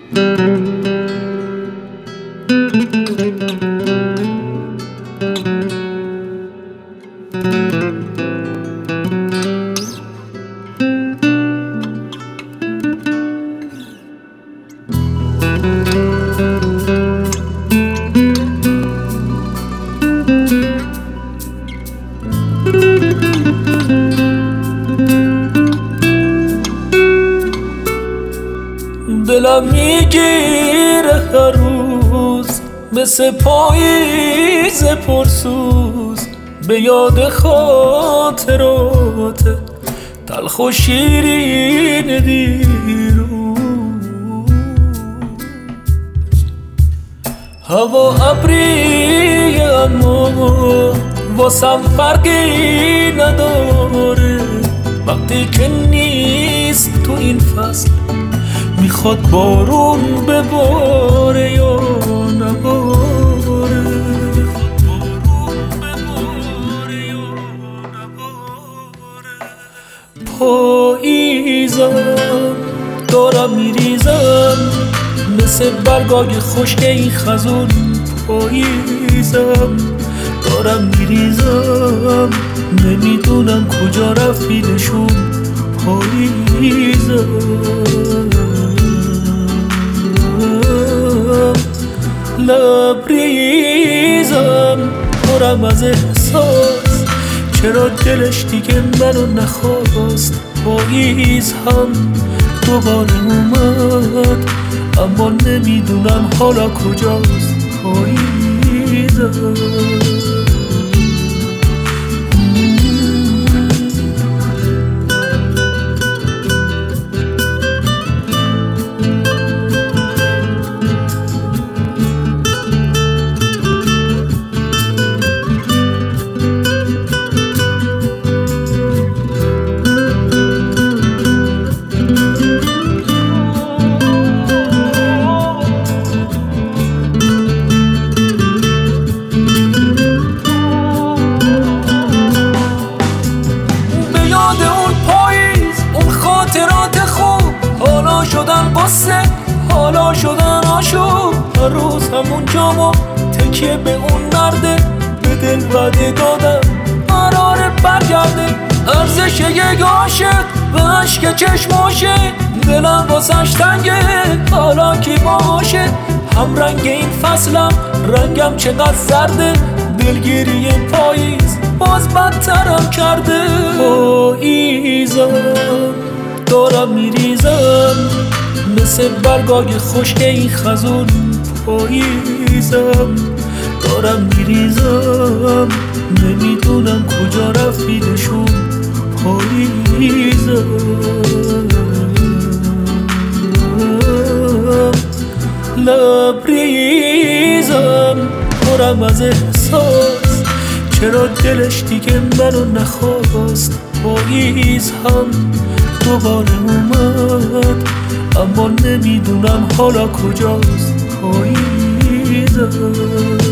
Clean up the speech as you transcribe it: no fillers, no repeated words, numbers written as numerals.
دلم میگیره هر روز مثل پاییز پرسوز به یاد خاطرات تلخ و شیرین دیروز. هوا ابریه اما واسم فرقی نداره وقتی که نیست تو این فصل میخواد بارون بباره یا نباره. پاییزم دارم میریزم مثل برگای خشک این خزون. پاییزم دارم میریزم نمیدونم کجا رفتیدشون. پاییزم لبریزم پرم از احساس چرا دلش دیگه منو نخواست. پاییز هم دوباره اومد اما نمیدونم حالا کجاست. پاییزم حالا شدن آشوب. هر روز همون جامو تکیه به اون مرده به دل وعده دادم قراره برگرده. ارزش یک عاشق به عشق چشماشه دلم واسش تنگه حالا کی باشه. هم رنگ این فصلم رنگم چقدر زرده دلگیری پاییز باز بدترم کرده. پاییزم دارم میریزم مثل برگای خشک این خزون. پاییزم دارم میریزم نمیدونم کجا رفتیدشون. پاییزم لبریزم پرم از احساس چرا دلش دیگه منو نخواست. پاییز هم دوباره اومد اما نمیدونم حالا کجاست. پاییزم